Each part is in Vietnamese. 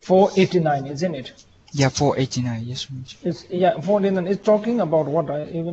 489, isn't it? Yeah, 489, yes. It's, yeah, 489 is talking about what? I even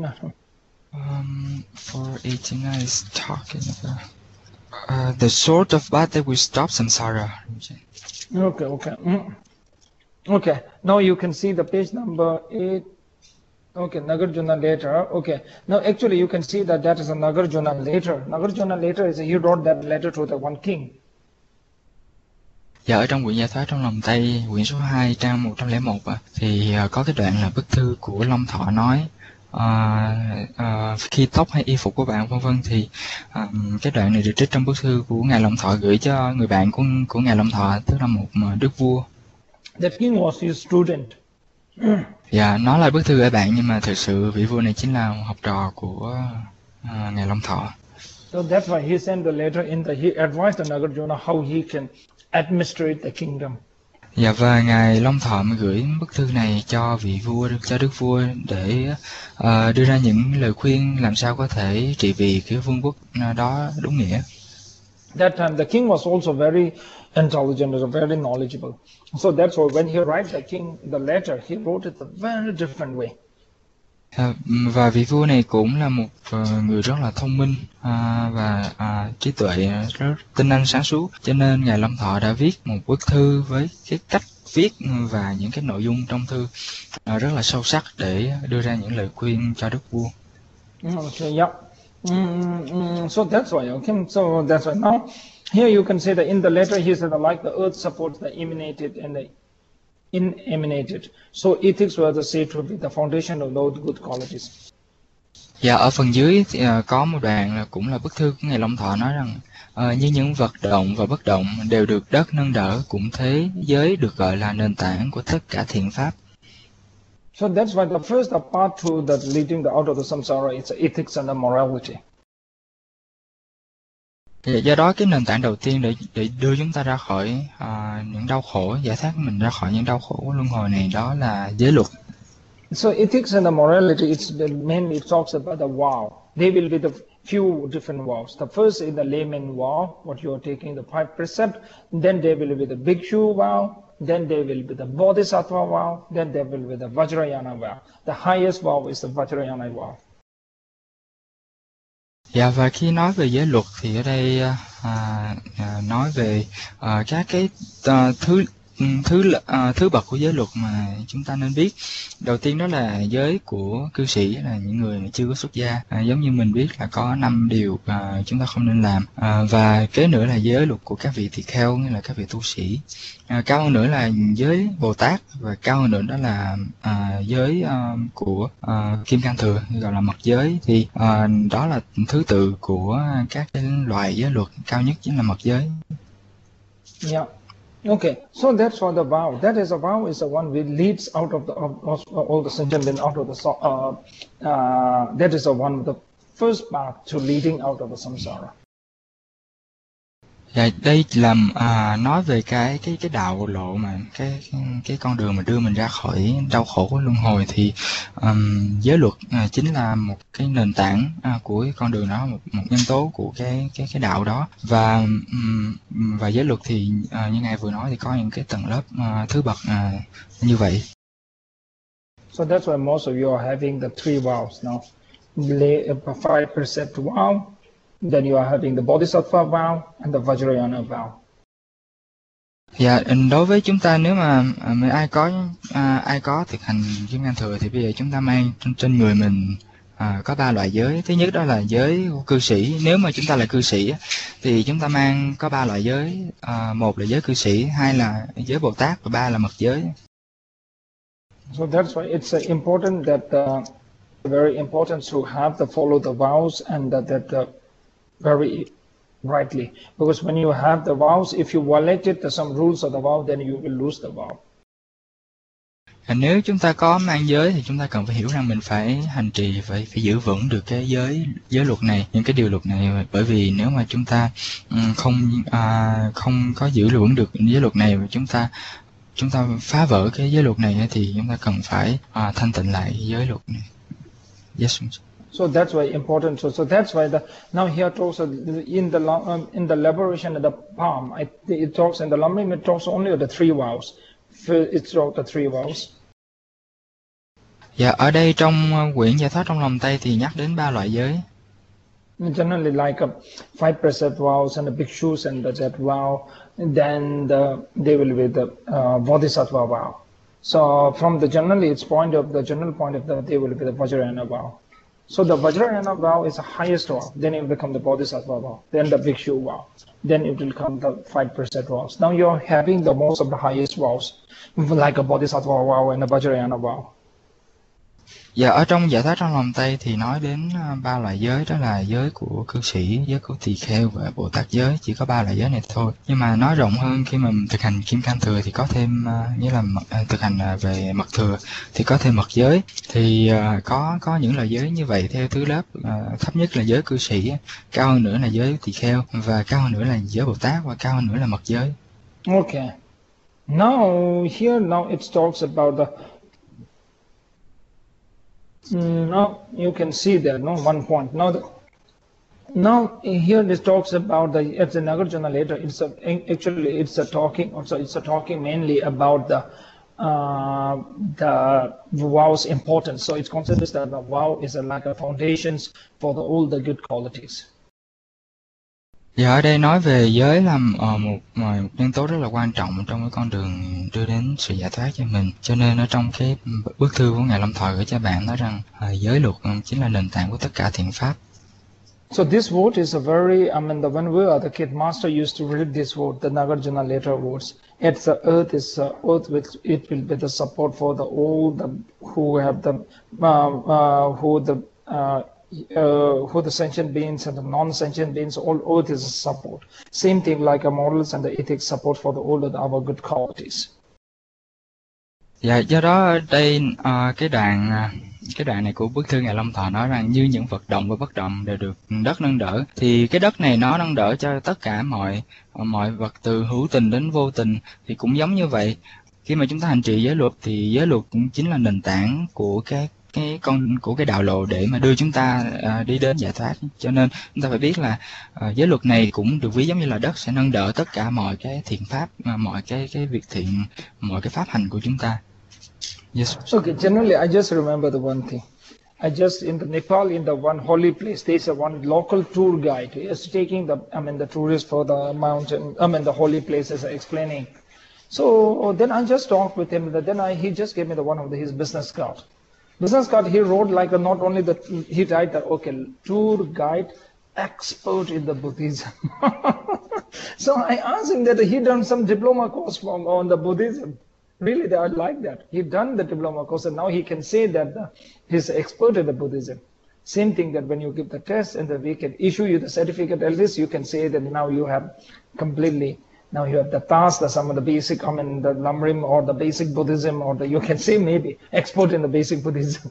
489 is talking about the sort of path that will stop samsara. Okay. Okay, now you can see the page number 8. Okay, Nagarjuna later. Okay, now actually you can see that is a Nagarjuna later. Nagarjuna later is he wrote that letter to the one king. Dạ, ở trong quyển Giải thoát trong lòng Tây, quyển số 2, trang 101 thì có cái đoạn là bức thư của Long Thọ nói khi tóc hay y phục của bạn vân vân, thì cái đoạn này được trích trong bức thư của Ngài Long Thọ gửi cho người bạn của Ngài Long Thọ, tức là một đức vua. That king was his student. Dạ, nó là bức thư gửi bạn, nhưng mà thực sự vị vua này chính là một học trò của Ngài Long Thọ. So that's why he sent the letter he advised the Nagarjuna how he can administrate the kingdom. Dạ, và Ngài Long Thọ mới gửi bức thư này cho vị vua, cho đức vua để đưa ra những lời khuyên làm sao có thể trị vì cái vương quốc đó đúng nghĩa. That time the king was also very intelligent, very knowledgeable. So that's why when he write the letter, he wrote it a very different way. Và vị vua này cũng là một người rất là thông minh và trí tuệ rất tinh anh sáng suốt, cho nên Ngài Long Thọ đã viết một bức thư với cái cách viết và những cái nội dung trong thư rất là sâu sắc để đưa ra những lời khuyên cho đức vua. Okay, yeah. So that's why, okay. So that's why now here you can say that in the letter he said like the earth supports the emanated and the inemanated. So ethics were said to be the foundation of those good qualities. Dạ, ở phần dưới thì có một đoạn là cũng là bức thư của Ngài Long Thọ nói rằng như những vật động và bất động đều được đất nâng đỡ, cũng thế giới được gọi là nền tảng của tất cả thiện pháp. So that's why the first part to the leading out of the samsara is ethics and the morality. Do đó cái nền tảng đầu tiên để đưa chúng ta ra khỏi những đau khổ, giải thoát mình ra khỏi những đau khổ của luân hồi này, đó là giới luật. So ethics and the morality, mainly talks about the vow. They will be the few different vows. The first is the layman vow, what you are taking, the 5 precepts. Then there will be the bhikshu vow. Then there will be the bodhisattva vow. Then there will be the vajrayana vow. The highest vow is the vajrayana vow. Dạ, và khi nói về giới luật thì ở đây nói về các cái thứ bậc của giới luật mà chúng ta nên biết. Đầu tiên đó là giới của cư sĩ, là những người mà chưa có xuất gia, giống như mình biết là có 5 điều chúng ta không nên làm, và kế nữa là giới luật của các vị tỳ kheo, nghĩa là các vị tu sĩ. Cao hơn nữa là giới Bồ Tát, và cao hơn nữa đó là giới của Kim Cang Thừa, gọi là mật giới. Thì đó là thứ tự của các cái loại giới luật, cao nhất chính là mật giới. Yeah. Okay, so that's for the vow. That is a vow is the one which leads out of all the sentient out of the that is the one the first path to leading out of the samsara. Dạ, đây là nói về cái đạo lộ, mà cái con đường mà đưa mình ra khỏi đau khổ của luân hồi, thì giới luật chính là một cái nền tảng của cái con đường đó, một nhân tố của cái đạo đó. Và giới luật thì như ngài vừa nói thì có những cái tầng lớp thứ bậc như vậy. So that's why most of you are having the 3 vows now. 5 precept vow. Then you are having the bodhisattva vow and the vajrayana vow. Dạ, đối với chúng ta, nếu mà ai có thực hành Kim Cang Thừa thì bây giờ chúng ta mang trên người mình có 3 loại giới. Thứ nhất đó là giới của cư sĩ. Nếu mà chúng ta là cư sĩ thì chúng ta mang có 3 loại giới. Một là giới cư sĩ, 2 là giới Bồ Tát, và 3 là mật giới. So that's why it's important that very important to have follow the vows and that very rightly, because when you have the vows, if you violated some rules of the vow, then you will lose the vow. Nếu chúng ta có mang giới thì chúng ta cần phải hiểu rằng mình phải hành trì, phải giữ vững được cái giới luật này, những cái điều luật này. Bởi vì nếu mà chúng ta không có giữ vững được giới luật này, và chúng ta phá vỡ cái giới luật này, thì chúng ta cần phải thanh tịnh lại giới luật này. Yes. So that's why important. So that's why now here talks in the liberation of the palm. It talks in the Lamrim. It talks only of the 3 vows. It's about the three vows. Dạ, ở đây trong quyển Giải thoát trong lòng Tây thì nhắc đến 3 loại giới. Generally, like a 5 precept vows and the bhikshus and the that vow, then they will be the bodhisattva vow. So from the general point of the they will be the Vajrayana vow. So the Vajrayana vow is the highest vow. Then it will become the bodhisattva vow. Then the bhikshu vow. Then it will come the 5 precept vows. Now you are having the most of the highest vows, like a bodhisattva vow and a Vajrayana vow. Dạ, ở trong Giải thoát trong lòng Tây thì nói đến 3 loại giới, đó là giới của cư sĩ, giới của tỳ kheo và Bồ Tát giới. Chỉ có 3 loại giới này thôi. Nhưng mà nói rộng hơn, khi mà thực hành Kim Cang Thừa thì có thêm, nghĩa là thực hành về mật thừa thì có thêm mật giới. Thì có những loại giới như vậy theo thứ lớp. Thấp nhất là giới cư sĩ, cao hơn nữa là giới tỳ kheo, và cao hơn nữa là giới Bồ Tát, và cao hơn nữa là mật giới. Okay. Now it talks about the now you can see there, no, one point. Now here this talks about it's a Nagarjuna later. It's a talking mainly about the vow's importance. So it considers that the vow is like a foundations for all the good qualities. Dạ, ở đây nói về giới là một nhân tố rất là quan trọng trong cái con đường đưa đến sự giải thoát cho mình. Cho nên ở trong cái bức thư của Ngài Lâm Thọ gửi cho bạn nói rằng giới luật chính là nền tảng của tất cả thiện pháp. So this vote is a very, when we were the kid, Master used to read this vote, the Nagarjuna later votes. It's the earth is earth, which it will be the support for all the who have the who the sentient beings and the non-sentient beings, all earth is a support. Same thing like a morals and the ethics support for all of our good qualities. Dạ, do đó ở đây cái đoạn này của bức thư Ngài Long Thọ nói rằng như những vật động và bất động đều được đất nâng đỡ, thì cái đất này nó nâng đỡ cho tất cả mọi vật từ hữu tình đến vô tình, thì cũng giống như vậy. Khi mà chúng ta hành trì giới luật thì giới luật cũng chính là nền tảng của cái đạo lộ để mà đưa chúng ta đi đến giải thoát. Cho nên chúng ta phải biết là giới luật này cũng được ví giống như là đất, sẽ nâng đỡ tất cả mọi cái thiện pháp, mọi cái việc thiện, mọi cái pháp hành của chúng ta. Yes. Okay, generally I just remember the one thing. In the Nepal, in the one holy place, there's one local tour guide. He is taking the tourists for the mountain, the holy places, explaining. So then I just talked with him. Then he just gave me one of his business card. Business card he wrote like not only that, he write that, okay, tour guide expert in the Buddhism. So I asked him that he done some diploma course on the Buddhism. Really, I like that. He done the diploma course and now he can say that he's expert in the Buddhism. Same thing that when you give the test and then we can issue you the certificate, at least you can say that now you have completely, now you have the task, some of the basic, the Lamrim or the basic Buddhism, or you can say maybe expert in the basic Buddhism.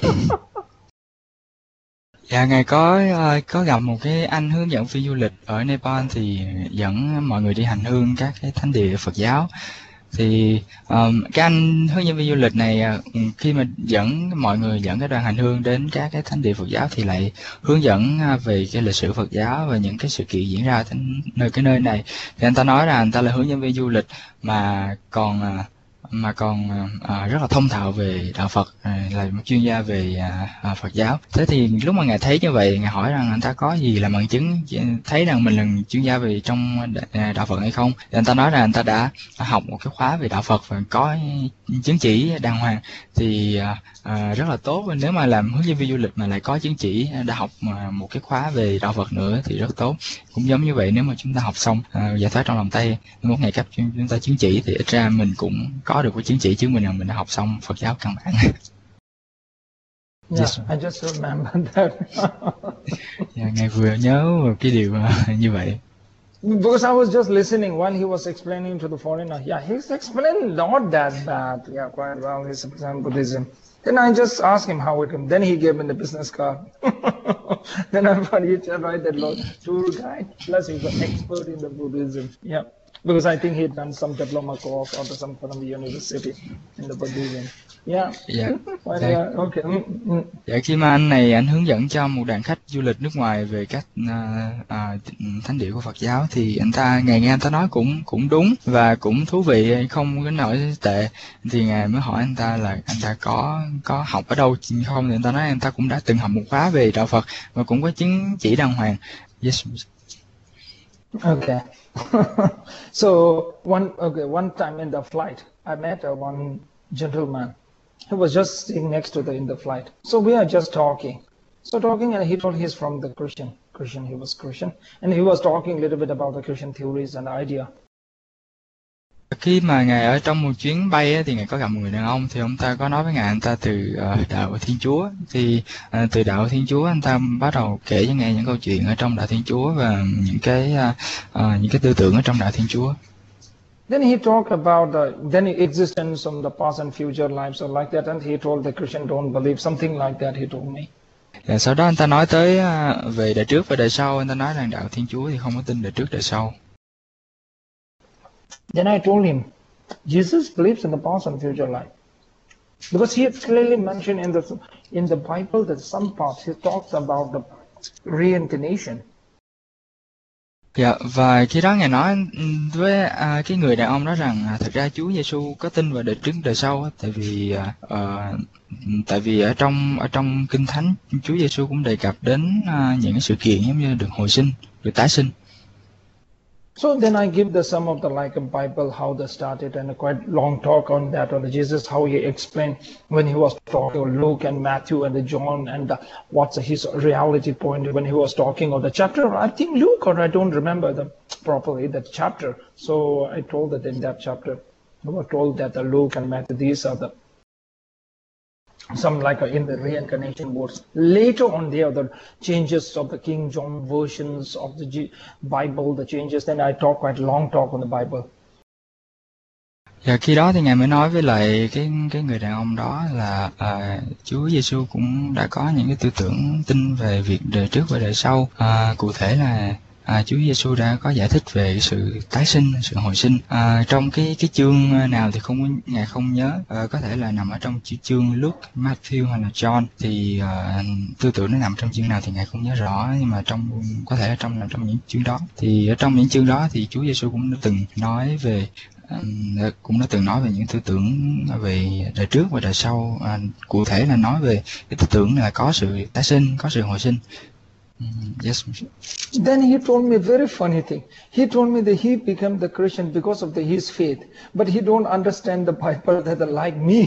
Dạ, Ngài có gặp một cái anh hướng dẫn phi du lịch ở Nepal thì dẫn mọi người đi hành hương các cái thánh địa Phật giáo. Thì cái anh hướng dẫn viên du lịch này khi mà dẫn cái đoàn hành hương đến các cái thánh địa Phật giáo thì lại hướng dẫn về cái lịch sử Phật giáo và những cái sự kiện diễn ra ở cái nơi này. Thì anh ta nói là anh ta là hướng dẫn viên du lịch mà còn rất là thông thạo về đạo Phật, là một chuyên gia về Phật giáo. Thế thì lúc mà Ngài thấy như vậy, Ngài hỏi rằng anh ta có gì là bằng chứng thấy rằng mình là chuyên gia về trong đạo Phật hay không. Thì anh ta nói rằng anh ta đã học một cái khóa về đạo Phật và có chứng chỉ đàng hoàng, thì rất là tốt. Nếu mà làm hướng dẫn viên du lịch mà lại có chứng chỉ, đã học một cái khóa về đạo Phật nữa thì rất tốt. Cũng giống như vậy, nếu mà chúng ta học xong giải thoát trong lòng Tây, một ngày cấp chúng ta chứng chỉ thì ít ra mình cũng có được cái chứng chỉ chứng minh rằng mình đã học xong Phật giáo căn bản. Yeah, yes. I just remember that. Yeah, Ngài vừa nhớ cái điều như vậy. Because I was just listening while he was explaining to the foreigner. Yeah, he's explaining not that bad. Yeah, quite well. He's explaining Buddhism. Then I just asked him how it came. Then he gave me the business card. Then I thought he should write that tour guide. Plus he's an expert in the Buddhism. Yeah. Because I think he'd done some diploma course or some kind of university in the Buddhism. Yeah. Dạ. Okay. Dạ, khi mà anh hướng dẫn cho một đoàn khách du lịch nước ngoài về các thánh địa của Phật giáo thì anh ta ngài nghe anh ta nói cũng đúng và cũng thú vị, không có nổi tệ, thì ngài mới hỏi anh ta là anh ta có học ở đâu không, thì anh ta nói anh ta cũng đã từng học một khóa về đạo Phật và cũng có chứng chỉ đàng hoàng. Yes. Okay. So one time in the flight, I met one gentleman. He was just sitting next to in the flight. So we are just talking. And he told he's from the Christian. He was Christian, and he was talking a little bit about the Christian theories and idea. Khi mà ngài ở trong một chuyến bay á, thì ngài có gặp một người đàn ông, thì ông ta có nói với ngài anh ta từ đạo Thiên Chúa, thì từ đạo Thiên Chúa anh ta bắt đầu kể cho ngài những câu chuyện ở trong đạo Thiên Chúa và những cái tư tưởng ở trong đạo Thiên Chúa. Then he talked about the existence of the past and future lives or like that, and he told the Christian don't believe, something like that he told me. Sau đó anh ta nói tới về đời trước và đời sau, anh ta nói rằng đạo Thiên Chúa thì không có tin đời trước đời sau. Then I told him, Jesus believes in the past and future life, because he clearly mentioned in the Bible that some parts he talks about the reincarnation. Dạ, và khi đó ngài nói với cái người đàn ông đó rằng thật ra Chúa Giêsu có tin vào đời trước đời sau, tại vì ở trong Kinh Thánh Chúa Giêsu cũng đề cập đến những cái sự kiện giống như được hồi sinh, được tái sinh. So then I give some of the Bible how they started, and a quite long talk on that, on Jesus, how he explained when he was talking of Luke and Matthew and John, and what's his reality point when he was talking of the chapter. I think Luke, or I don't remember properly that chapter. So I told that in that chapter, I was told that Luke and Matthew, these are some in the reincarnation words. Later on there are the changes of the King James versions of the Bible, the changes. Then I talk quite long talk on the Bible. Và khi đó thì ngài mới nói với lại cái người đàn ông đó là Chúa Giêsu cũng đã có những cái tư tưởng tin về việc đời trước và đời sau. Cụ thể là Chúa Giêsu đã có giải thích về cái sự tái sinh, sự hồi sinh. Trong cái chương nào thì ngài không nhớ, có thể là nằm ở trong chương Luke, Matthew hay là John, thì tư tưởng nó nằm trong chương nào thì ngài không nhớ rõ, nhưng mà có thể là trong những chương đó. Thì ở trong những chương đó thì Chúa Giêsu cũng đã từng nói về những tư tưởng về đời trước và đời sau. Cụ thể là nói về cái tư tưởng là có sự tái sinh, có sự hồi sinh. Yes. Then he told me a very funny thing. He told me that he became the Christian because of his faith, but he don't understand the Bible that like me.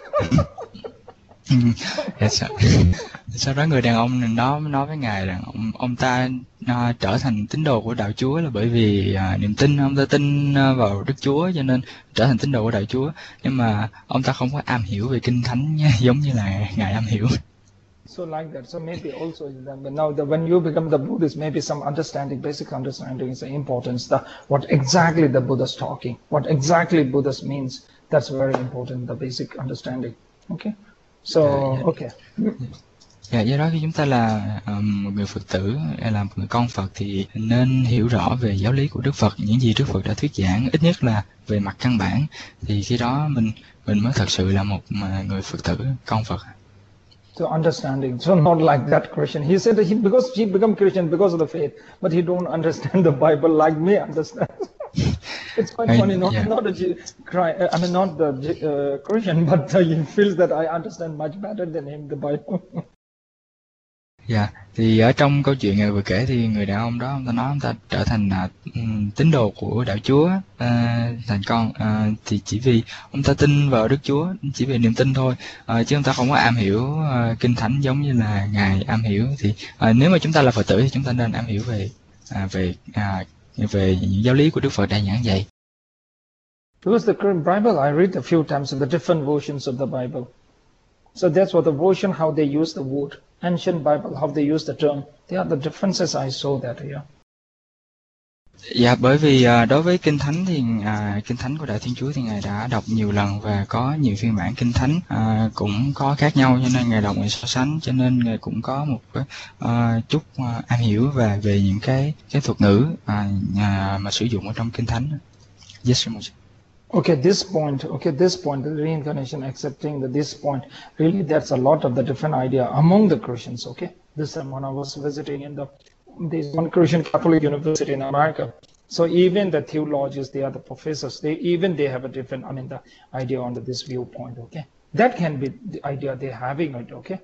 Yes. Sau đó người đàn ông đó nói với ngài rằng ông ta trở thành tín đồ của đạo Chúa là bởi vì niềm tin, ông ta tin vào Đức Chúa cho nên trở thành tín đồ của đạo Chúa, nhưng mà ông ta không có am hiểu về Kinh Thánh giống như là ngài am hiểu. So like that. So maybe also now when you become the Buddhist, maybe some basic understanding is important. What exactly the Buddha's talking, what exactly Buddhist means. That's very important. The basic understanding. Okay. So okay. Dạ, do đó khi chúng ta là một người Phật tử hay là một người con Phật thì nên hiểu rõ về giáo lý của Đức Phật, những gì Đức Phật đã thuyết giảng, ít nhất là về mặt căn bản, thì khi đó mình mới thật sự là một người Phật tử, con Phật. So understanding, so not like that Christian. He said that because he become Christian because of the faith, but he don't understand the Bible like me understand. It's quite funny. Not the Christian, but he feels that I understand much better than him the Bible. Dạ, thì ở trong câu chuyện người vừa kể thì người đàn ông đó ông ta nói ông ta trở thành tín đồ của đạo Chúa, thành con thì chỉ vì ông ta tin vào Đức Chúa, chỉ vì niềm tin thôi, chứ ông ta không có am hiểu Kinh Thánh giống như là ngài am hiểu. Thì nếu mà chúng ta là Phật tử thì chúng ta nên am hiểu về những giáo lý của Đức Phật đã giảng dạy. Because the Bible I read a few times of the different versions of the Bible. So that's what the version how they use the word. Ancient Bible, how they use the term. There are the differences I saw that here. Dạ, bởi vì đối với Kinh Thánh thì Kinh Thánh của Đạo Thiên Chúa thì ngài đã đọc nhiều lần và có nhiều phiên bản Kinh Thánh cũng có khác nhau, cho nên ngài đọc ngài so sánh, cho nên ngài cũng có một chút am hiểu về những cái thuật ngữ mà sử dụng ở trong Kinh Thánh. Yes, Ramoji. Okay, this point, the reincarnation, accepting this point, really that's a lot of the different idea among the Christians, okay? This time when I was visiting in this one Christian Catholic university in America, so even the theologians, they are the professors, they have a different, the idea on this viewpoint, okay? That can be the idea they're having it, okay?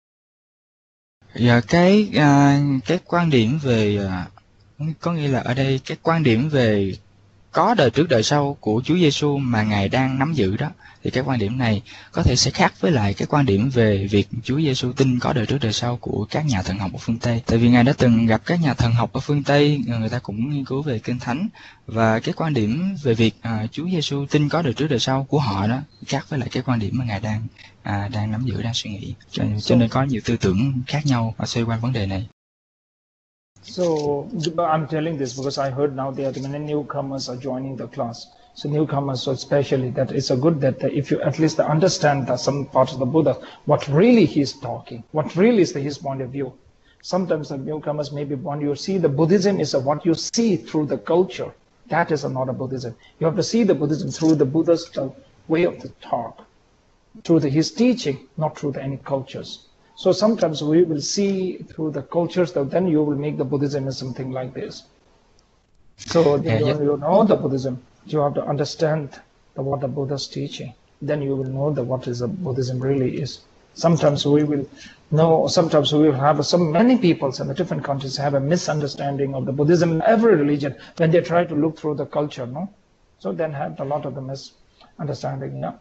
Dạ, cái quan điểm về có nghĩa là ở đây cái quan điểm về có đời trước đời sau của Chúa Giêsu mà Ngài đang nắm giữ đó, thì cái quan điểm này có thể sẽ khác với lại cái quan điểm về việc Chúa Giêsu tin có đời trước đời sau của các nhà thần học ở phương Tây. Tại vì Ngài đã từng gặp các nhà thần học ở phương Tây, người ta cũng nghiên cứu về Kinh Thánh, và cái quan điểm về việc Chúa Giêsu tin có đời trước đời sau của họ đó khác với lại cái quan điểm mà Ngài đang nắm giữ, đang suy nghĩ. Cho nên có nhiều tư tưởng khác nhau xoay quanh vấn đề này. So I'm telling this because I heard now there are many newcomers are joining the class. So newcomers, so especially that it's a good that if you at least understand some parts of the Buddha, what really he's talking, what really is his point of view. Sometimes the newcomers maybe when you see the Buddhism is what you see through the culture. That is not a Buddhism. You have to see the Buddhism through the Buddha's way of the talk, through his teaching, not through any cultures. So sometimes we will see through the cultures that then you will make the Buddhism as something like this. So you know the Buddhism, you have to understand what the Buddha's teaching. Then you will know what is the Buddhism really is. Sometimes we will know, sometimes we will have many people in the different countries have a misunderstanding of the Buddhism in every religion when they try to look through the culture, no? So then have a lot of the misunderstanding, yeah.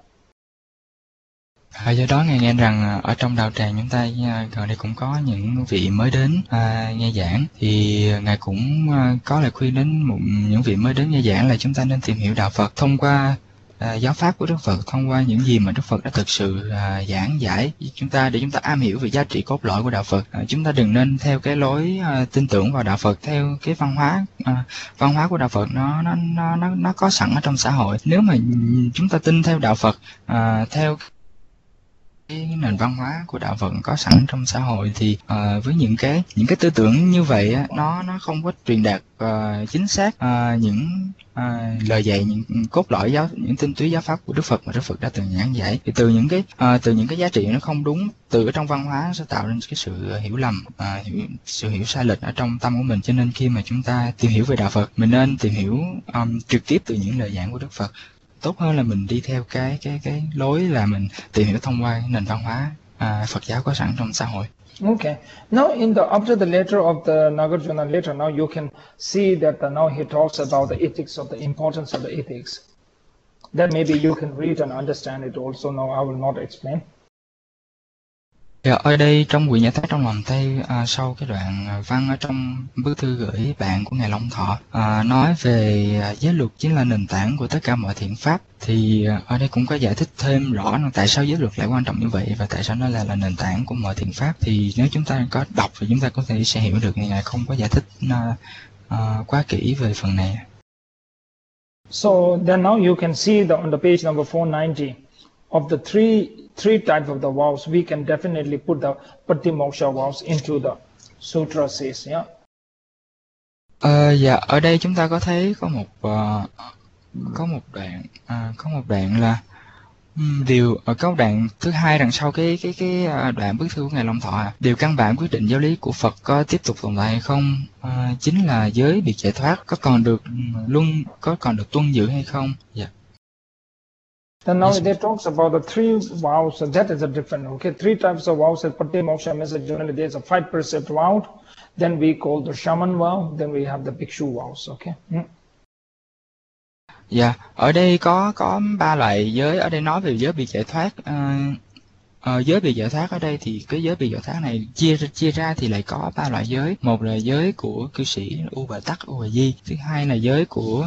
Do đó Ngài nghe rằng ở trong đạo tràng chúng ta gần đây cũng có những vị mới đến nghe giảng, thì Ngài cũng có lời khuyên đến những vị mới đến nghe giảng là chúng ta nên tìm hiểu đạo Phật thông qua giáo pháp của Đức Phật, thông qua những gì mà Đức Phật đã thực sự giảng giải chúng ta, để chúng ta am hiểu về giá trị cốt lõi của đạo Phật. Chúng ta đừng nên theo cái lối tin tưởng vào đạo Phật theo cái văn hóa của đạo Phật nó có sẵn ở trong xã hội. Nếu mà chúng ta tin theo đạo Phật theo cái nền văn hóa của đạo Phật có sẵn trong xã hội, thì với những cái tư tưởng như vậy nó không có truyền đạt chính xác những lời dạy, những cốt lõi những tinh túy giáo pháp của Đức Phật mà Đức Phật đã từng giảng giải. Thì từ những cái giá trị nó không đúng từ ở trong văn hóa sẽ tạo nên cái sự hiểu lầm, sự hiểu sai lệch ở trong tâm của mình. Cho nên khi mà chúng ta tìm hiểu về đạo Phật, mình nên tìm hiểu trực tiếp từ những lời giảng của Đức Phật. Tốt hơn là mình đi theo cái lối là mình tìm hiểu thông qua nền văn hóa Phật giáo có sẵn trong xã hội. Okay. Now after the letter of the Nagarjuna letter, now you can see that now he talks about the ethics of the importance of the ethics. Then maybe you can read and understand it also. Now I will not explain. Ở đây trong quyển Giải thoát trong lòng Tây, sau cái đoạn văn ở trong bức thư gửi bạn của Ngài Long Thọ nói về giới luật chính là nền tảng của tất cả mọi thiện pháp, thì ở đây cũng có giải thích thêm rõ tại sao giới luật lại quan trọng như vậy và tại sao nó là nền tảng của mọi thiện pháp. Thì nếu chúng ta có đọc thì chúng ta có thể sẽ hiểu được. Ngài không có giải thích quá kỹ về phần này. So then now you can see on the page number 490 of the three types of the vows, we can definitely put the Patimoksha vows into the sutra says, yeah. Dạ, ở đây chúng ta có thấy có một đoạn là điều ở câu đoạn thứ hai đằng sau cái đoạn bức thư của Ngài Long Thọ. Điều căn bản quyết định giáo lý của Phật có tiếp tục tồn tại hay không chính là giới biệt giải thoát có còn được tuân giữ hay không. Dạ. Then now they talks about the three vows, so that is a different, okay, three types of vows. Patimoksha means generally there's a 5 precept vow, then we call the shaman vow, then we have the bhikshu vows, okay. Dạ, ở đây có 3 loại giới. Ở đây nói về giới biệt giải thoát. Giới biệt giải thoát ở đây thì cái giới biệt giải thoát này chia ra thì lại có 3 loại giới. Một là giới của cư sĩ U Bà Tắc, U Bà Di. Thứ hai là giới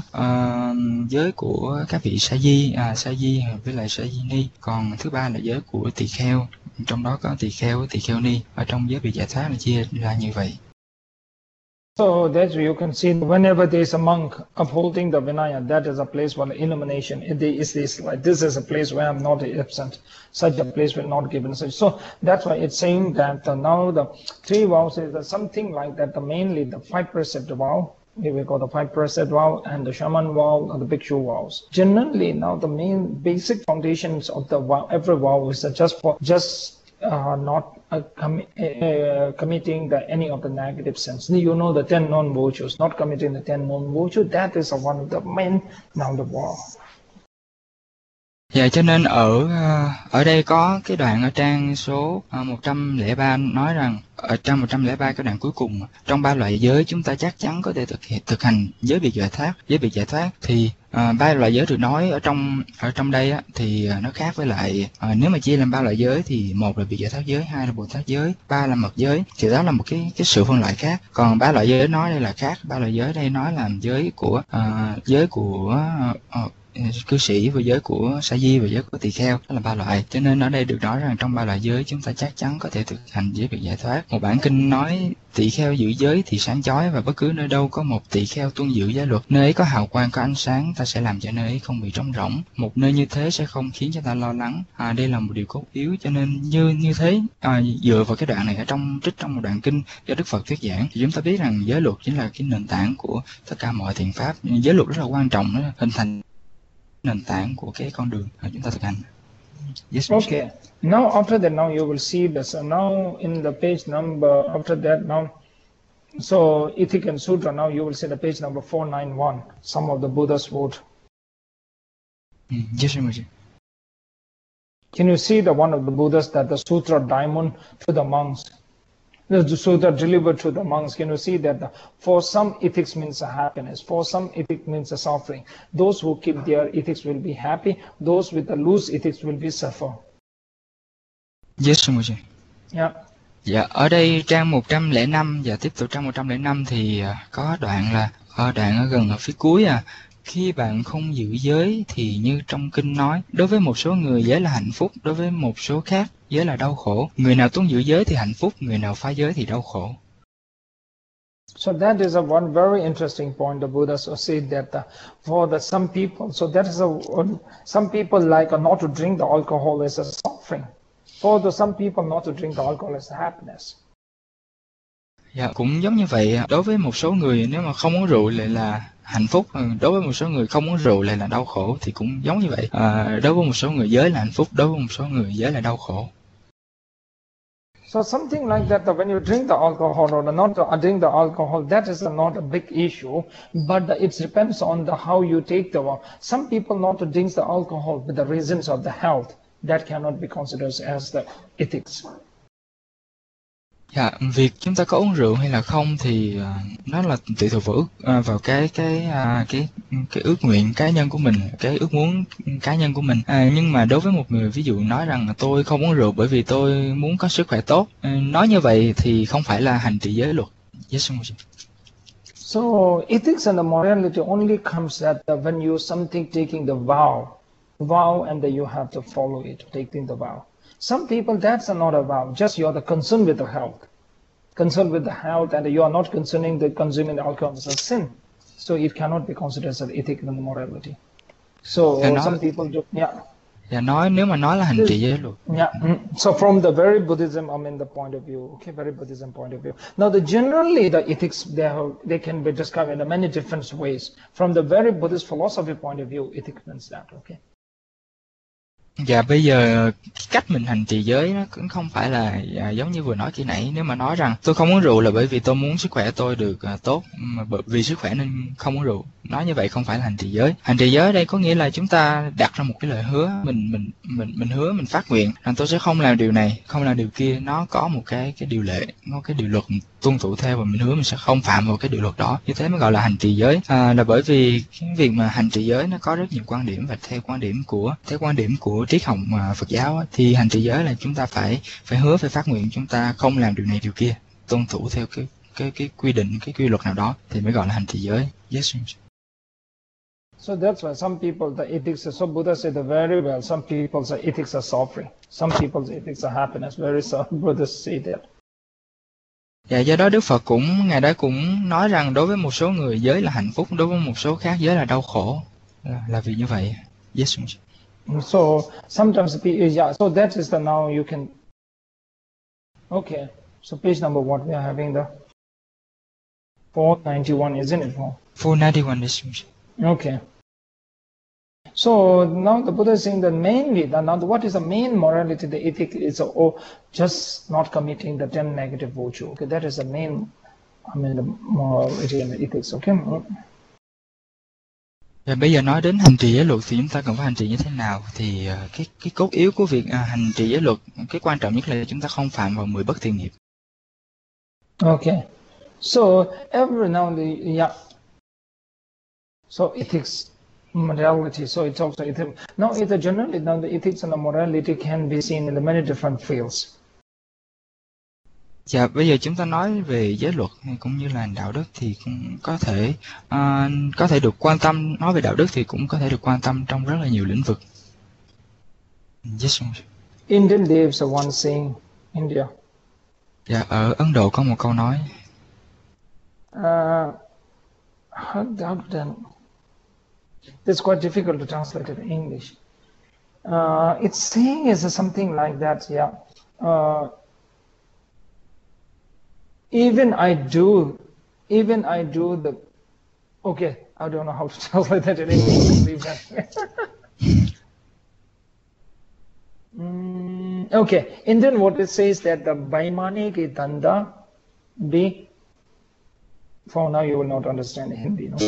của các vị sa di với lại sa di ni. Còn thứ ba là giới của tỳ kheo, trong đó có tỳ kheo ni. Ở trong giới biệt giải thoát là chia ra như vậy. So that's you can see whenever there is a monk upholding the Vinaya, that is a place for the illumination. This is a place where I'm not absent. Such a place will not given such. So that's why it's saying that now the three vows is something like that. Mainly the 5 precept vow, Here we got the five preset vow and the shaman vow and the bhikshu vows. Generally, now the main basic foundations of the vow, every vow is not committing any of the negative sins. You know the 10 known virtues, not committing the 10 known virtues. That is one of the main now the vow. Dạ, cho nên ở đây có cái đoạn ở trang số 103 nói rằng ở trang 103 cái đoạn cuối cùng, trong ba loại giới chúng ta chắc chắn có thể thực hành giới biệt giải thoát. Giới biệt giải thoát thì ba loại giới được nói ở trong đây á, thì nó khác với lại nếu mà chia làm ba loại giới thì một là biệt giải thoát giới, hai là Bồ Tát giới, ba là mật giới, thì đó là một cái sự phân loại khác. Còn ba loại giới nói đây là khác. Ba loại giới đây nói là giới của cư sĩ và giới của sa di và giới của tỳ kheo, đó là ba loại. Cho nên ở đây được nói rằng trong ba loại giới chúng ta chắc chắn có thể thực hành giới biệt giải thoát. Một bản kinh nói tỳ kheo giữ giới thì sáng chói, và bất cứ nơi đâu có một tỳ kheo tuân giữ giới luật, nơi ấy có hào quang, có ánh sáng, ta sẽ làm cho nơi ấy không bị trống rỗng. Một nơi như thế sẽ không khiến cho ta lo lắng. Đây là một điều cốt yếu. Cho nên như thế dựa vào cái đoạn này trích trong một đoạn kinh do Đức Phật thuyết giảng, thì chúng ta biết rằng giới luật chính là cái nền tảng của tất cả mọi thiện pháp. Giới luật rất là quan trọng, nó hình thành nền tảng của cái con đường chúng ta thực hành. Yes, okay. Now after that, now you will see this. Now in the page number after that now, so Ethik and Sutra. Now you will see the page number 491. Some of the Buddha's word. Yes, sir. Can you see the one of the Buddhas that the sutra diamond to the monks? The sutra delivered to the monks. Can you see that for some ethics means a happiness, for some ethics means a suffering. Those who keep their ethics will be happy. Those with the loose ethics will be suffer. Yes, sir. Yeah. Dạ, ở đây trang 105 và tiếp tục trang 105 thì có đoạn là đoạn ở gần ở phía cuối Khi bạn không giữ giới thì như trong kinh nói, đối với một số người giới là hạnh phúc, đối với một số khác giới là đau khổ. Người nào tuân giữ giới thì hạnh phúc, người nào phá giới thì đau khổ. So that is one very interesting point. The Buddha said that for some people, so that is some people like not to drink the alcohol is a suffering. For some people not to drink the alcohol is a happiness. Dạ, cũng giống như vậy. Đối với một số người nếu mà không uống rượu lại là hạnh phúc, đối với một số người không uống rượu lại là đau khổ, thì cũng giống như vậy. Đối với một số người giới là hạnh phúc, đối với một số người giới là đau khổ. So something like that, when you drink the alcohol or not drink the alcohol, that is not a big issue, but it depends on how you take the. Some people not to drink the alcohol with the reasons of the health, that cannot be considered as the ethics. Dạ, việc chúng ta có uống rượu hay là không thì nó là tùy thuộc vào cái ước nguyện cá nhân của mình, cái ước muốn cá nhân của mình. Nhưng mà đối với một người ví dụ nói rằng tôi không uống rượu bởi vì tôi muốn có sức khỏe tốt, nói như vậy thì không phải là hành trì giới luật. Yes, so ethics and the morality only comes at when you something taking the vow and then you have to follow it, taking the vow. Some people, that's not a vow, just you are concerned with the health. Concerned with the health and you are not concerning the consuming the alcohol as a sin. So it cannot be considered as an ethic and morality. So some people do, yeah. Dạ, nếu mà nói là hành trì giới luật. Yeah. So from the very Buddhism, the point of view, okay, very Buddhism point of view. Now generally the ethics, they can be described in many different ways. From the very Buddhist philosophy point of view, ethics means that, okay. Dạ, bây giờ cách mình hành trì giới nó cũng không phải là giống như vừa nói khi nãy. Nếu mà nói rằng tôi không uống rượu là bởi vì tôi muốn sức khỏe tôi được tốt, mà vì sức khỏe nên không uống rượu, nói như vậy không phải là hành trì giới. Hành trì giới ở đây có nghĩa là chúng ta đặt ra một cái lời hứa, mình hứa, mình phát nguyện rằng tôi sẽ không làm điều này, không làm điều kia. Nó có một cái điều lệ, có cái điều luật tuân thủ theo, và mình hứa mình sẽ không phạm vào cái điều luật đó. Như thế mới gọi là hành trì giới. Là bởi vì cái việc mà hành trì giới nó có rất nhiều quan điểm, và theo quan điểm của triết học Phật giáo thì hành trì giới là chúng ta phải hứa, phải phát nguyện chúng ta không làm điều này điều kia, tuân thủ theo cái quy định, cái quy luật nào đó thì mới gọi là hành trì giới. Yes. So that's why some people the ethics. So Buddha said very well. Some people's ethics are suffering. Some people's ethics are happiness. Very some Buddhists say that. Dạ, do đó Đức Phật ngài đã cũng nói rằng đối với một số người giới là hạnh phúc, đối với một số khác giới là đau khổ, là vì như vậy. Yes. So sometimes so that is now you can. Okay. So page number what we are having the. 491, isn't it? 491 is Okay. So now the Buddha is saying that mainly, now what is the main morality, the ethic is just not committing the 10 negative virtue. Okay, that is the main, the morality and the ethics. Okay. Và bây giờ nói đến hành trì giới luật thì chúng ta cần phải hành trì như thế nào? Thì cái cốt yếu của việc hành trì giới luật, cái quan trọng nhất là chúng ta không phạm vào 10 bất thiện nghiệp. Okay. So every now and so ethics, morality. So it talks about ethics. Now, generally, now the ethics and the morality can be seen in the many different fields. Dạ, bây giờ chúng ta nói về giới luật cũng như là đạo đức thì cũng có thể được quan tâm. Nói về đạo đức thì cũng có thể được quan tâm trong rất là nhiều lĩnh vực. Yes. Indian Devs are one saying, India. Dạ, ở Ấn Độ có một câu nói. It's quite difficult to translate it in English. It's saying is something like that. Yeah. Even I do the. Okay, I don't know how to translate that in English. Okay, in then what it says that the Baimani ki Danda be. For now, you will not understand Hindi. No?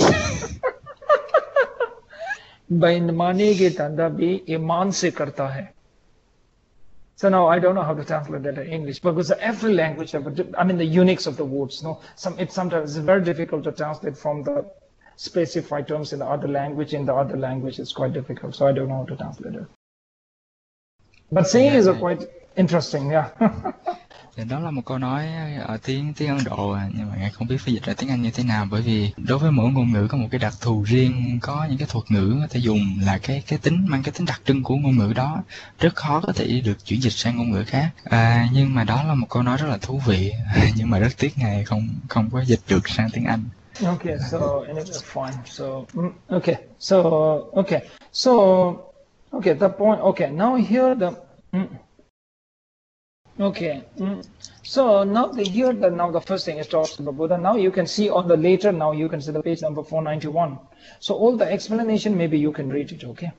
Baimani ki Danda be iman se karta hai. So now I don't know how to translate that in English because every language have the uniques of the words. No, sometimes it's very difficult to translate from the specified terms in the other language. In the other language, it's quite difficult. So I don't know how to translate it. But saying is quite interesting, yeah. Thì đó là một câu nói ở tiếng Ấn Độ, nhưng mà ngài không biết phải dịch ra tiếng Anh như thế nào, bởi vì đối với mỗi ngôn ngữ có một cái đặc thù riêng, có những cái thuật ngữ có thể dùng là cái tính mang cái tính đặc trưng của ngôn ngữ đó, rất khó có thể được chuyển dịch sang ngôn ngữ khác. Nhưng mà đó là một câu nói rất là thú vị, nhưng mà rất tiếc ngài không có dịch được sang tiếng Anh. Okay, so anyway, fine. So okay, the point. Okay, now here the. Okay, so now now the first thing is talks about Buddha. Now you can see on the later. Now you can see the page number 491. So all the explanation, maybe you can read it. Okay.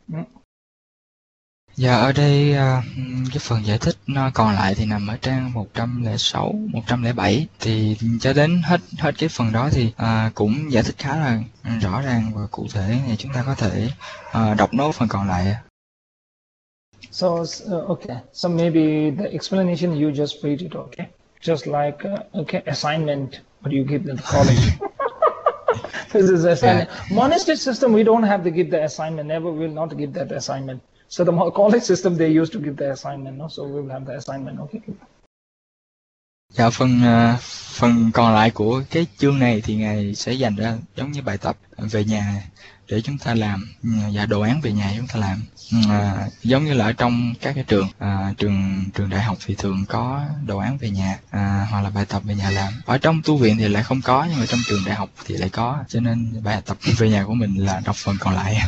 Dạ, ở đây cái phần giải thích còn lại thì nằm ở trang 106, 107. Thì cho đến hết cái phần đó thì cũng giải thích khá là rõ ràng và cụ thể. Thì chúng ta có thể đọc nốt phần còn lại. So okay, so maybe the explanation you just read it, okay? Just like assignment, what you give in the college. This is assignment. Yeah. Monastery system, we don't have to give the assignment. Never will not give that assignment. So the college system they used to give the assignment, no? So we will have the assignment, okay? Dạ, phần còn lại của cái chương này thì ngài sẽ dành ra giống như bài tập về nhà để chúng ta làm, và đồ án về nhà chúng ta làm. Giống như là ở trong các cái trường đại học thì thường có đồ án về nhà, hoặc là bài tập về nhà làm. Ở trong tu viện thì lại không có, nhưng mà trong trường đại học thì lại có, cho nên bài tập về nhà của mình là đọc phần còn lại.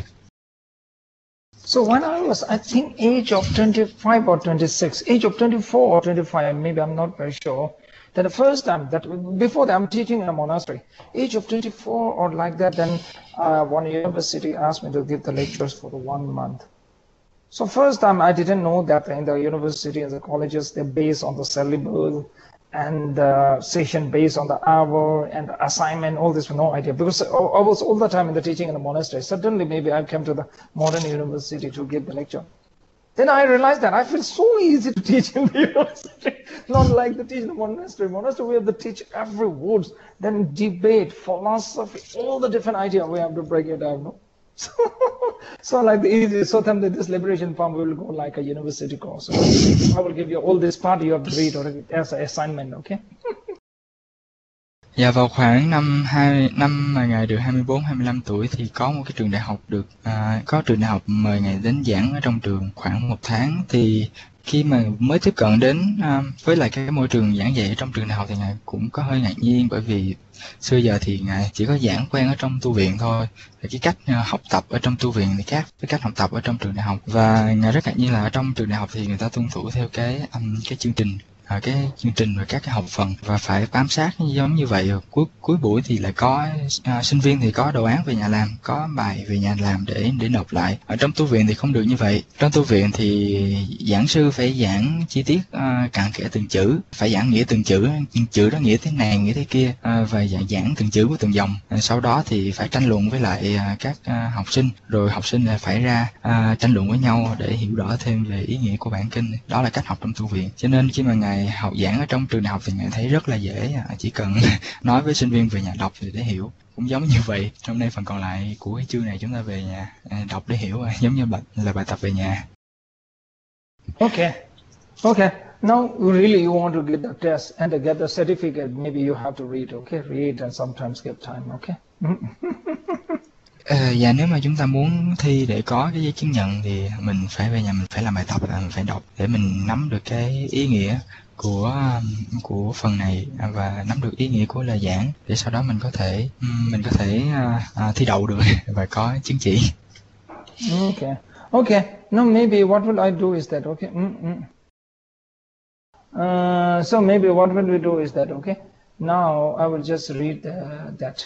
So when I was, I think, age of 25 or 26, age of 24 or 25, maybe I'm not very sure, that the first time, that before that I'm teaching in a monastery, age of 24 or like that, then one university asked me to give the lectures for the 1 month. So first time I didn't know that in the university and the colleges, they're based on the syllabus and the session based on the hour and the assignment, all this, no idea. Because I was all the time in the teaching in the monastery. Suddenly maybe I came to the modern university to give the lecture. Then I realized that I feel so easy to teach in the university, not like the teach in the monastery. Monastery, we have to teach every words, then debate, philosophy, all the different ideas, we have to break it down. No? So like the easy, so then this liberation form will go like a university course. So I will give you all this part you have to read or as an assignment, okay? Dạ, vào khoảng năm mà ngài được 24-25 tuổi thì có một cái trường đại học có trường đại học mời ngài đến giảng ở trong trường khoảng 1 tháng. Thì khi mà mới tiếp cận đến với lại cái môi trường giảng dạy ở trong trường đại học thì ngài cũng có hơi ngạc nhiên, bởi vì xưa giờ thì ngài chỉ có giảng quen ở trong tu viện thôi. Thì cái cách học tập ở trong tu viện thì khác với cách học tập ở trong trường đại học, và ngài rất ngạc nhiên là ở trong trường đại học thì người ta tuân thủ theo cái chương trình cái chương trình và các cái học phần, và phải bám sát giống như vậy. Cuối buổi thì lại có sinh viên thì có đồ án về nhà làm, có bài về nhà làm để nộp lại. Ở trong tu viện thì không được như vậy. Trong tu viện thì giảng sư phải giảng chi tiết cặn kẽ từng chữ, phải giảng nghĩa từng chữ đó nghĩa thế này nghĩa thế kia, và giảng từng chữ của từng dòng. Sau đó thì phải tranh luận với lại các học sinh, rồi học sinh lại phải ra tranh luận với nhau để hiểu rõ thêm về ý nghĩa của bản kinh. Đó là cách học trong tu viện. Cho nên khi mà ngài học giảng ở trong trường đại học thì ngài thấy rất là dễ, chỉ cần nói với sinh viên về nhà đọc thì để hiểu. Cũng giống như vậy, trong đây phần còn lại của cái chương này chúng ta về nhà đọc để hiểu, giống như là bài tập về nhà. Okay. Now really you want to get the test and to get the certificate, maybe you have to read. Okay, read and sometimes get time. Okay. Và nếu mà chúng ta muốn thi để có cái giấy chứng nhận thì mình phải về nhà, mình phải làm bài tập, mình phải đọc để mình nắm được cái ý nghĩa của phần này và nắm được ý nghĩa của lời giảng, để sau đó mình có thể thi đậu được và có chứng chỉ. Okay. Now maybe what will I do is that, okay. So maybe what will we do is that, okay. Now I will just read that.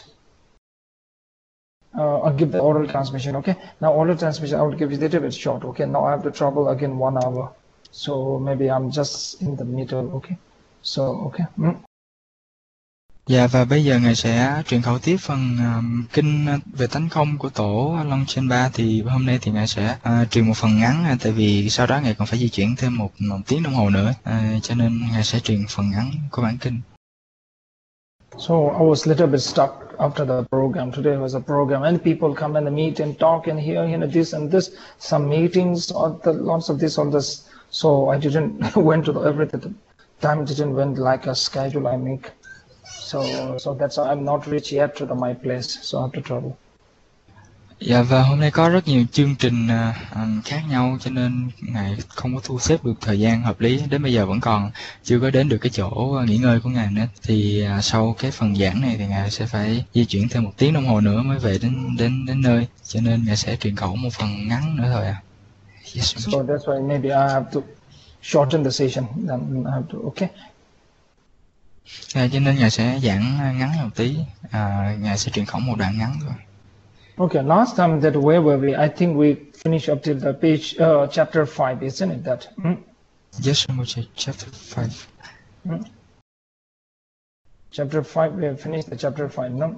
I'll give the oral transmission, okay. Now oral transmission I will give you a little bit short, okay. Now I have to travel again 1 hour, so maybe I'm just in the middle, okay. So okay. Dạ, và bây giờ ngài sẽ truyền khẩu tiếp phần kinh về tánh không của tổ Longchenpa. Thì hôm nay thì ngài sẽ truyền một phần ngắn, tại vì sau đó ngài còn phải di chuyển thêm một tiếng đồng hồ nữa, cho nên ngài sẽ truyền phần ngắn của bản kinh. So I was a little bit stuck after the program. Today was a program and people come and meet and talk and hear this and this, some meetings, lots of this, all this. So I didn't went to everything. Time didn't went like a schedule I make. So that's why I'm not reached yet to my place, so I have to travel. Dạ, và hôm nay có rất nhiều chương trình khác nhau, cho nên ngài không có thu xếp được thời gian hợp lý. Đến bây giờ vẫn còn chưa có đến được cái chỗ nghỉ ngơi của ngài nữa. Thì sau cái phần giảng này thì ngài sẽ phải di chuyển thêm 1 tiếng đồng hồ nữa mới về đến nơi, cho nên ngài sẽ truyền khẩu một phần ngắn nữa thôi ạ. Yes, so that's why maybe I have to shorten the session. Then I have to, okay. Cho nên ngài sẽ giảng ngắn một tí, ngài sẽ truyền khẩu một đoạn ngắn thôi. Okay, last time that where were we? I think we finished up till the page chapter 5, isn't it that? Yes, chapter 5. Chapter 5, we have finished the chapter 5. No?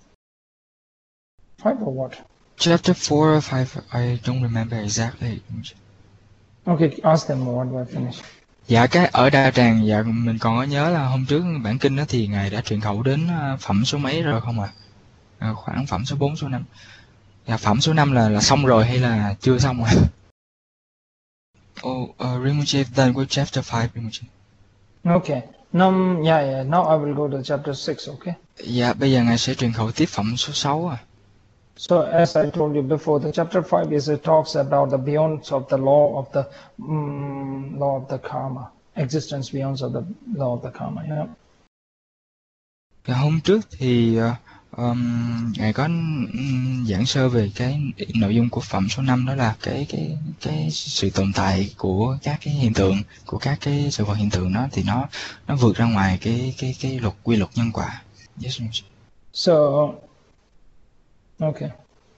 5 or what? Chapter 4 or 5, I don't remember exactly. Okay, ask them what we have finished. Dạ, cái ở Đa Tràng, dạ mình còn có nhớ là hôm trước bản kinh đó thì ngài đã truyền khẩu đến phẩm số mấy rồi không ạ? Khoảng phẩm số 4, số 5. Dạ, phẩm số 5 là xong rồi hay là chưa xong ạ? Rinpoche, then go chapter 5, Rinpoche. Okay. Now I will go to chapter 6, okay? Dạ, bây giờ ngài sẽ truyền khẩu tiếp phẩm số 6 à. So as I told you before, the chapter 5 is it talks about the beyond of the law of the karma, existence beyond of the law of the karma. Yeah. Dạ, hôm trước thì ngài có giảng sơ về cái nội dung của phẩm số 5, đó là cái sự tồn tại của các cái hiện tượng, của các cái sự vật hiện tượng đó, thì nó vượt ra ngoài cái quy luật nhân quả. Yes. So okay,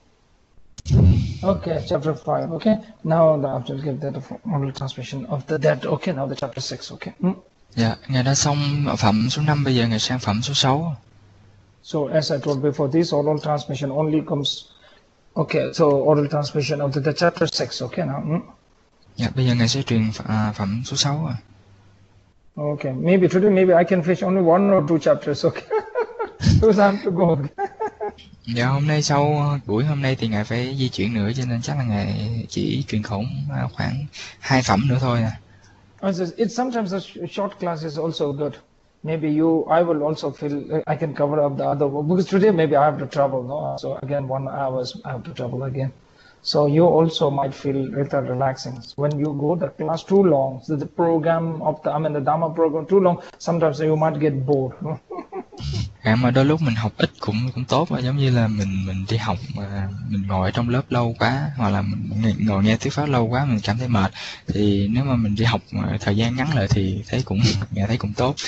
chapter 5. Okay, now I will give that oral transmission of that. Okay, now the chapter 6. Okay. Dạ, ngài đã xong phẩm số 5, bây giờ ngài sang phẩm số 6. So as I told before, this oral transmission only comes. Okay, so oral transmission of the chapter 6. Okay, now. Dạ, bây giờ ngài sẽ truyền phẩm số 6 à. Okay, maybe today I can finish only 1 or 2 chapters. Okay, because I have to go. Dạ, hôm nay sau buổi hôm nay thì ngài phải di chuyển nữa, cho nên chắc là ngài chỉ truyền khẩu khoảng 2 phẩm nữa thôi à. It's sometimes a short class is also good. Maybe I will also feel I can cover up the other work, because today maybe I have to travel, no? So again 1 hour I have to travel again. So you also might feel little relaxing. When you go the class too long, so the program of the Dhamma program too long, sometimes you might get bored. Mà đôi lúc mình học ít cũng cũng tốt, giống như là mình đi học mà mình ngồi trong lớp lâu quá, hoặc là mình ngồi nghe thuyết pháp lâu quá mình cảm thấy mệt, thì nếu mà mình đi học thời gian ngắn lại thì thấy cũng nghe thấy cũng tốt.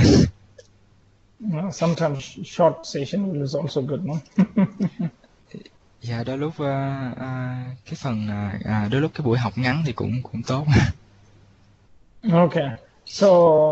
Sometimes short session is also good, no? Đôi lúc cái phần đôi lúc cái buổi học ngắn thì cũng cũng tốt. Okay, so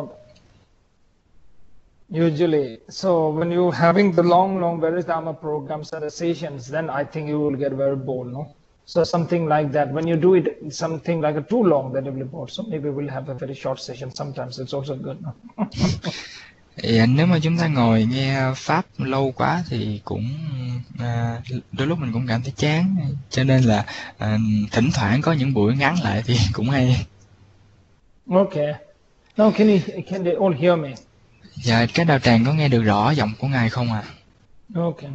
usually, so when you having the long Veritama programs and the sessions, then I think you will get very bored, no? So something like that. When you do it something like a too long, then you will be bored. So maybe we'll have a very short session. Sometimes it's also good, no? Nếu mà chúng ta ngồi nghe pháp lâu quá thì cũng đôi lúc mình cũng cảm thấy chán, cho nên là thỉnh thoảng có những buổi ngắn lại thì cũng hay. Okay. Now can they all hear me? Dạ, các đạo tràng có nghe được rõ giọng của ngài không ạ? Okay.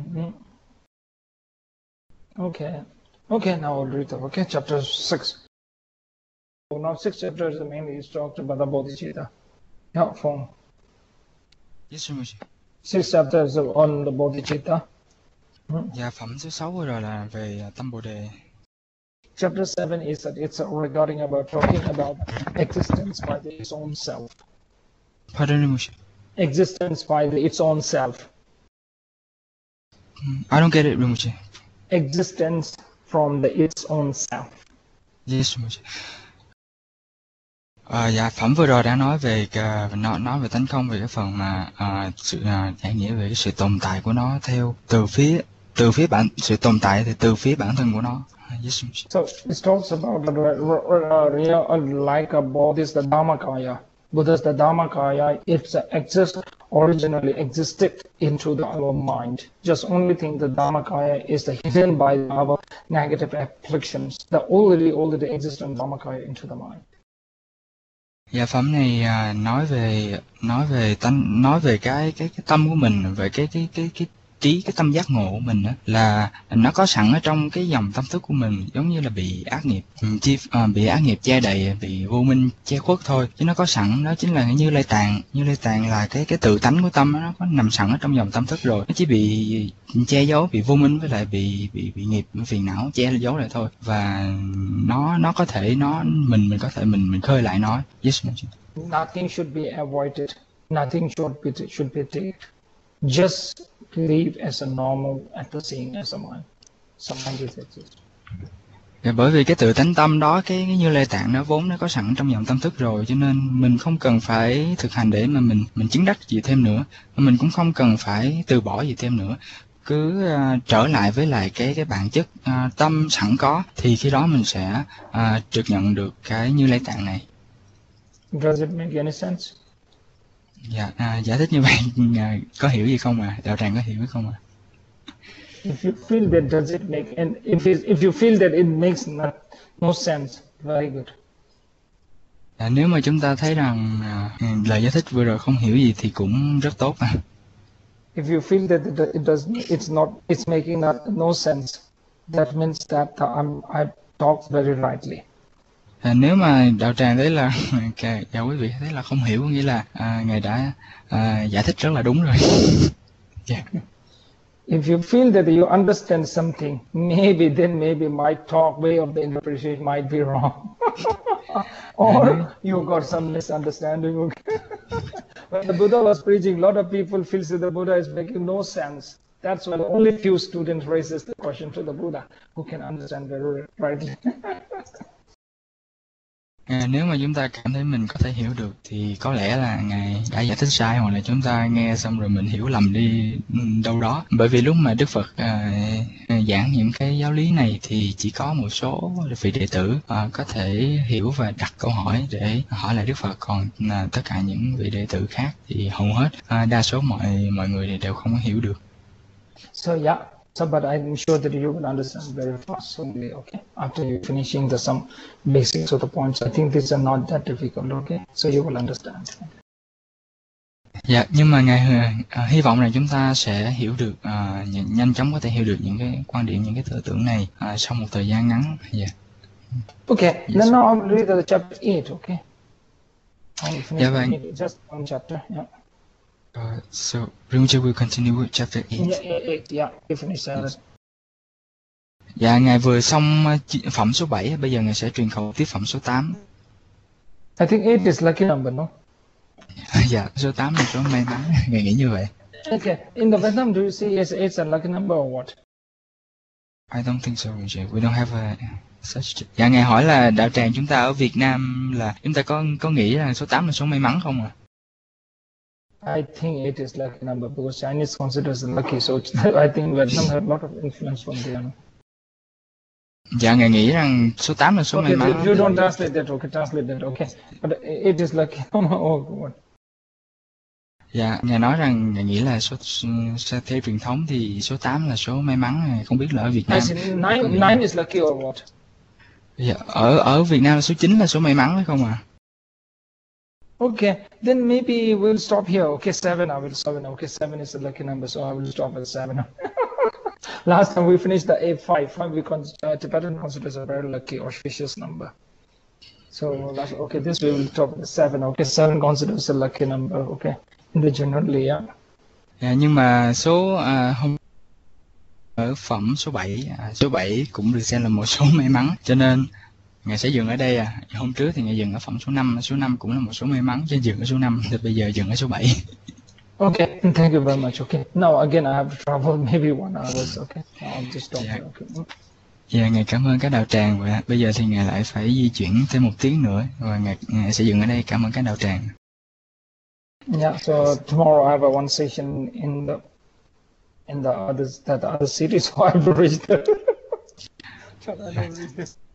Okay. Okay, now I'll read it. Okay, chapter 6. So now 6 chapters mainly is talked about the Bodhicitta. Yeah, from Yes, sir. 6 chapters on the Bodhicitta. Dạ, phẩm số 6 vừa rồi là về tâm Bồ Đề. Chapter 7 is that it's regarding about talking about existence by its own self. Pardon me. Existence by its own self. I don't get it, Rinpoche. Existence from its own self. Yes, Rinpoche. Dạ, phẩm vừa rồi đã nói về nói về tánh không, về cái phần mà sự giải nghĩa về cái sự tồn tại của nó theo từ phía sự tồn tại thì từ phía bản thân của nó. Yes, Rinpoche. So it talks about like a Buddhist Dharmakaya. Buddha's the Dharmakaya, it originally existed into our mind. Just only thing the Dharmakaya is hidden by our negative afflictions. The already existent Dharmakaya into the mind. Dạ, phẩm này nói về cái tâm của mình, về cái trí, cái tâm giác ngộ của mình đó, là nó có sẵn ở trong cái dòng tâm thức của mình, giống như là bị ác nghiệp che đậy, bị vô minh che khuất thôi, chứ nó có sẵn. Đó chính là Như Lai Tạng là cái tự tánh của tâm đó, nó có nằm sẵn ở trong dòng tâm thức rồi, nó chỉ bị che giấu, bị vô minh với lại bị nghiệp, phiền não che giấu lại thôi, và nó có thể mình có thể mình khơi lại nó. Yes, nothing should be avoided, nothing should be taken. Just live as a normal at the same as a mind. Some mind is exist. Bởi vì cái tự tánh tâm đó, cái Như Lai Tạng nó vốn nó có sẵn trong dòng tâm thức rồi, cho nên mình không cần phải thực hành để mà mình chứng đắc gì thêm nữa, mình cũng không cần phải từ bỏ gì thêm nữa. Cứ trở lại với lại cái bản chất tâm sẵn có, thì khi đó mình sẽ trực nhận được cái Như Lai Tạng này. Does it make any sense? Dạ, giải thích như vậy có hiểu gì không ạ? Đạo tràng có hiểu không ạ? If you feel that does it make, and if you feel that it makes no sense, very good. Nếu mà chúng ta thấy rằng lời giải thích vừa rồi không hiểu gì thì cũng rất tốt. If you feel that it's making no sense, that means that I talk very rightly. Nếu mà đạo tràng thấy là quý vị thấy là không hiểu, nghĩa là ngài đã giải thích rất là đúng rồi. Yeah. If you feel that you understand something, maybe my talk, way of the interpretation might be wrong. Or you got some misunderstanding. Okay? When the Buddha was preaching, a lot of people feel that the Buddha is making no sense. That's why only few students raises the question to the Buddha who can understand very rightly. Nếu mà chúng ta cảm thấy mình có thể hiểu được thì có lẽ là ngài đã giải thích sai, hoặc là chúng ta nghe xong rồi mình hiểu lầm đi đâu đó. Bởi vì lúc mà Đức Phật giảng những cái giáo lý này thì chỉ có một số vị đệ tử có thể hiểu và đặt câu hỏi để hỏi lại Đức Phật, còn tất cả những vị đệ tử khác thì hầu hết đa số mọi người đều không có hiểu được. So yeah. So, but I'm sure that you will understand very fast only, okay? After you finishing some basics of the points, I think these are not that difficult, okay? So you will understand. Dạ, nhưng mà ngài hy vọng rằng chúng ta sẽ hiểu được, nhanh chóng có thể hiểu được những cái quan điểm, những cái tư tưởng này sau một thời gian ngắn. Dạ. Okay, yes. Then now I'll read the chapter 8, okay? Dạ vâng. Just one chapter, yeah. So Rinpoche will continue with chapter 8. Yeah, we finish that. Dạ, Ngài vừa xong phẩm số 7, bây giờ Ngài sẽ truyền khẩu tiếp phẩm số 8. I think 8 is lucky number, no? Dạ, số 8 là số may mắn, Ngài nghĩ như vậy. Okay, in the Vietnam, do you see as 8 a lucky number or what? I don't think so, Rinpoche. We don't have a such. Dạ, Ngài hỏi là đạo tràng chúng ta ở Việt Nam là chúng ta có nghĩ là số 8 là số may mắn không ạ? I think 8 is lucky number because Chinese considers it lucky, so I think Vietnam had a lot of influence from there. Dạ, Ngài nghĩ rằng số 8 là số may mắn. You don't translate that, okay, translate that, okay. But 8 is lucky. Oh, what? Dạ, Ngài nói rằng Ngài nghĩ là theo truyền thống thì số 8 là số may mắn, không biết là ở Việt Nam. I said 9 is lucky or what? Dạ, ở Việt Nam là số 9 là số may mắn phải không ạ? Okay, then maybe we'll stop here. Okay, 7, I will stop it. Okay, 7 is a lucky number, so I will stop at 7. Last time we finished the 8, 5. 5 Tibetan considers a very lucky auspicious number. So, okay, this we will stop at 7. Okay, 7 considers a lucky number, okay, in the generally, yeah. Dạ, nhưng mà ở phẩm số 7, số 7 cũng được xem là một số may mắn, cho nên Ngài sẽ dừng ở đây. Hôm trước thì Ngài dừng ở phẩm số 5, số 5 cũng là một số may mắn, cho nên dừng ở số 5, thì bây giờ dừng ở số 7. Okay, thank you very much. Okay, now again I have to travel maybe 1 hour. Okay, I'll just stop here. Okay. Dạ, Ngài cảm ơn các đạo tràng, và bây giờ thì Ngài lại phải di chuyển thêm 1 tiếng nữa, và Ngài sẽ dừng ở đây. Cảm ơn các đạo tràng. Yeah, so tomorrow I have one session in the other city, so I have to reach there.